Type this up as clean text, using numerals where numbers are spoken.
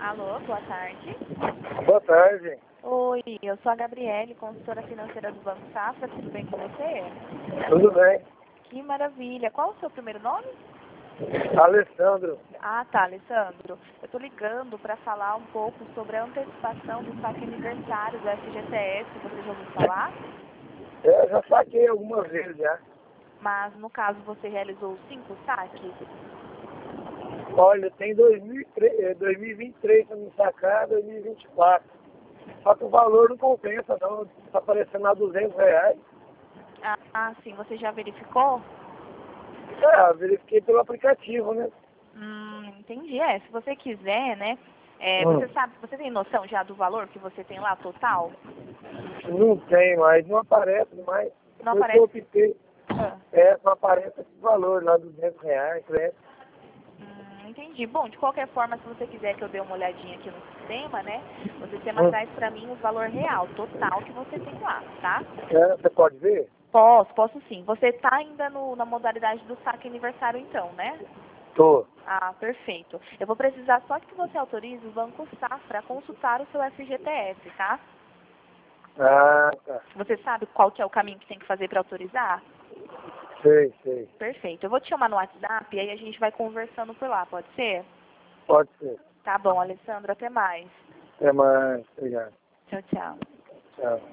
Alô, boa tarde. Boa tarde. Oi, eu sou a Gabriele, consultora financeira do Banco Safra. Tudo bem com você? Tudo bem? Que maravilha. Qual o seu primeiro nome? Alessandro. Ah, tá, Alessandro. Eu tô ligando para falar um pouco sobre a antecipação do saque aniversário do FGTS. Você já ouviu falar? Eu já saquei algumas vezes já. Mas, no caso, você realizou 5 saques? Olha, tem 2023 para me sacar, 2024. Só que o valor não compensa não. Está aparecendo a R$ 200. Sim. Você já verificou? Verifiquei pelo aplicativo, né? Entendi. Se você quiser, né? Hum. Você tem noção já do valor que você tem lá total? Não tem mais, não aparece mais. Não Depois que eu aparece? optei, Ah. não aparece esse valor lá, R$ 200, né? Entendi. Bom, de qualquer forma, se você quiser que eu dê uma olhadinha aqui no sistema, né? O sistema Hum. traz pra mim o valor real, total que você tem lá, tá? Você pode ver? Posso sim. Você tá ainda na modalidade do saque aniversário então, né? Tô. Ah, perfeito. Eu vou precisar só que você autorize o Banco Safra a consultar o seu FGTS, tá? Ah, tá. Você sabe qual que é o caminho que tem que fazer para autorizar? Sei. Perfeito. Eu vou te chamar no WhatsApp e aí a gente vai conversando por lá, pode ser? Pode ser. Tá bom, Alessandro. Até mais. Até mais. Obrigado. Tchau, tchau. Tchau.